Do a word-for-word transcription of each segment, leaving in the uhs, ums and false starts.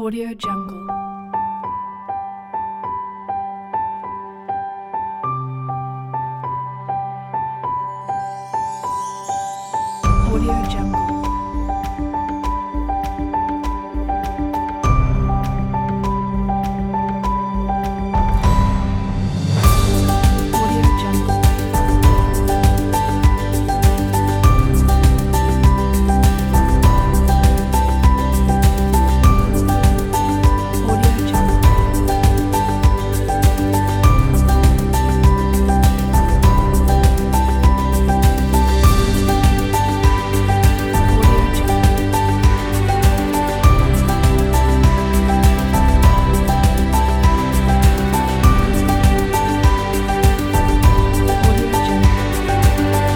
Audio Jungle. Audio Jungle. Audio Jungle. Audio Jungle. Audio Jungle. Audio Jungle.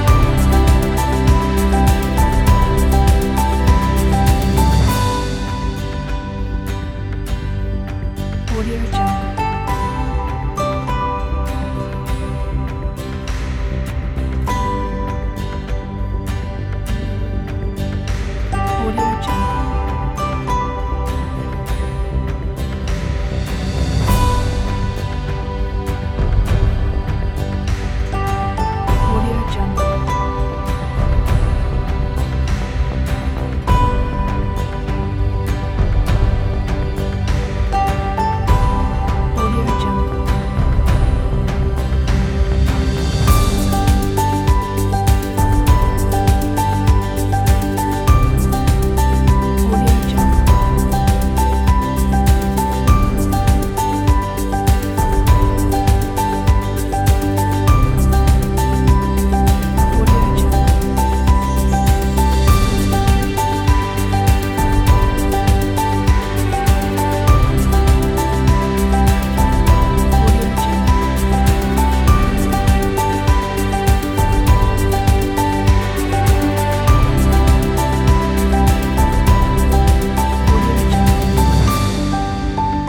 Audio Jungle. Audio Jungle. Audio Jungle. Audio Jungle. Audio Jungle. Audio Jungle. Audio Jungle. Audio Jungle.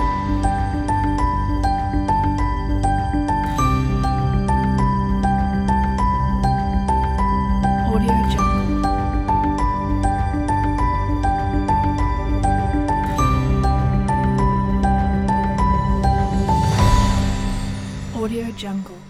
Audio Jungle. Audio Jungle.